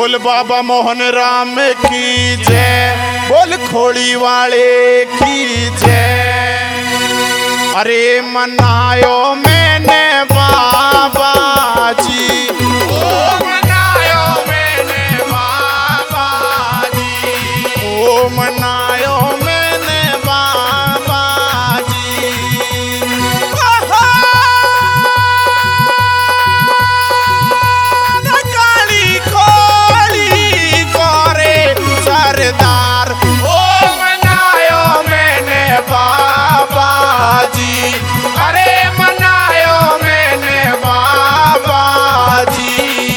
बोल बाबा मोहन राम की जय, बोल खोड़ी वाले की जय। अरे मनायो मैंने बाबा जी, ओ मनायो मैंने बाबा जी, ओ मनायो मैंने बाबा जी। काली खोली गोरे सरदार, ओ मनायो मैंने बाबा जी, अरे मनायो मैंने बाबा जी।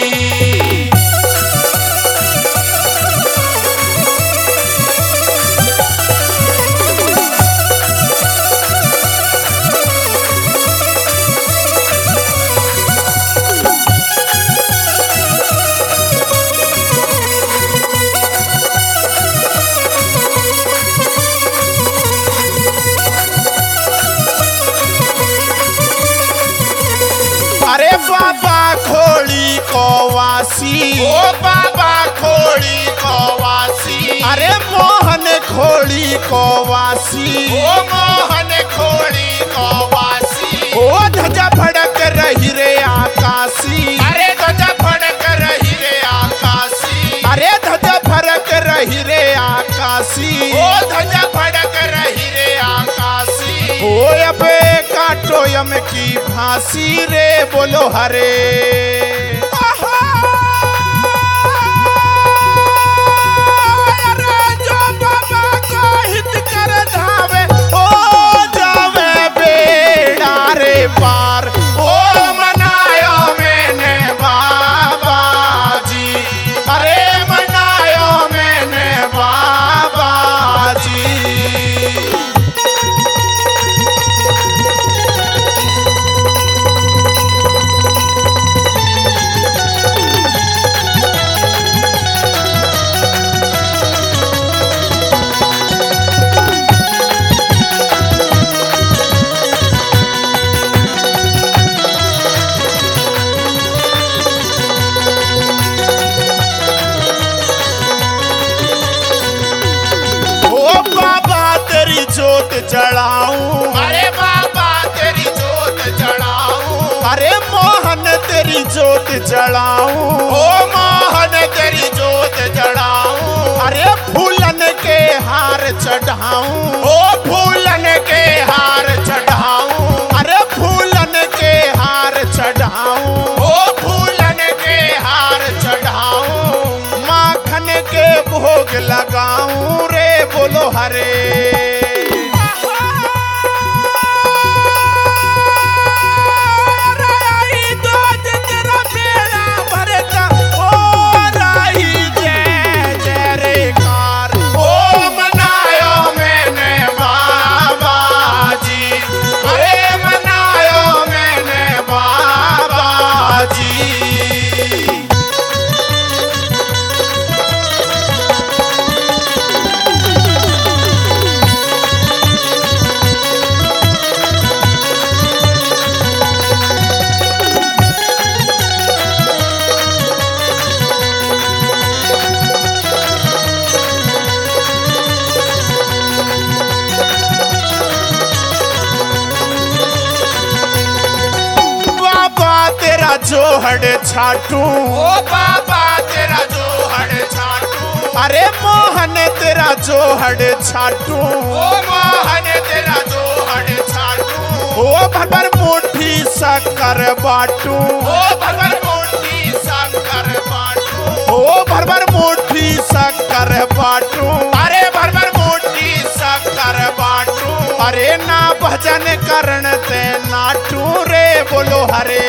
अरे बाबा खोड़ी को वासी, ओ बाबा खोड़ी को वासी, अरे मोहन खोड़ी को वासी, ओ मोहन खोड़ी को वासी। ओ ध्वजा फड़क रही रे आकाशी, अरे ध्वजा फड़क रही रे आकाशी, अरे ध्वजा फड़क रही रे आकाशी, ओ ध्वजा फड़क रही रे आकाशी। ओ अबे काटो यम की फांसी रे बोलो हरे। अरे जो बाबा को हित कर धावे, ओ जावे बेड़ा रे पार, ओ मनायो मैंने बाबा जी, अरे मनायो मैंने बाबा जी। जोत जलाऊं, अरे बाबा तेरी जोत जलाऊं, अरे मोहन तेरी जोत जलाऊं, ओ मोहन तेरी जोत जलाऊं, अरे फूलन के हार चढ़ाऊं, ओ फूलन के हार चढ़ाऊं, अरे फूलन के हार चढ़ाऊं, ओ फूलन के हार चढ़ाऊं, माखन के भोग लगाऊं रे बोलो हरे। जोहड़ छाटू, ओ बाबा तेरा जोहड़ छाटू, अरे मोहन तेरा जोहड़ छाटू, ओ मोहन तेरा जोहड़ छाटू, ओ भर मुट्ठी शक्कर बाटू, ओ भर मुट्ठी शक्कर बाटू, ओ भर मुट्ठी शक्कर बाटू, अरे भर मुट्ठी शक्कर बाटू, अरे ना भजन करण ते नाटू रे बोलो हरे।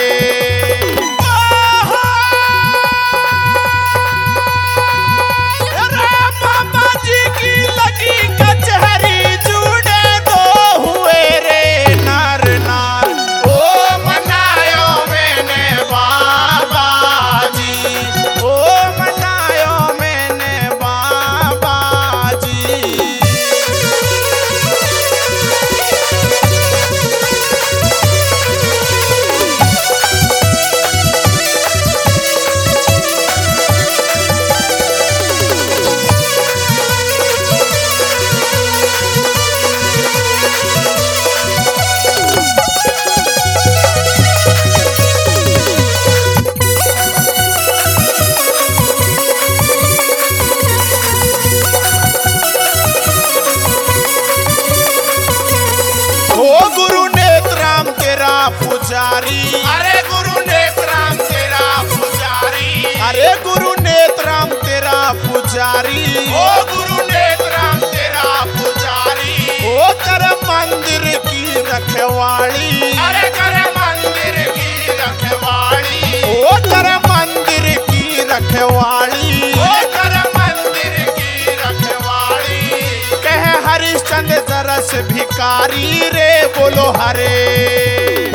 रखवाली, अरे कर मंदिर की रखवाली, ओ कर मंदिर की रखवाली, ओ कर मंदिर की रखवाली। कह हरिश्चंद्र दरस भिकारी रे बोलो हरे।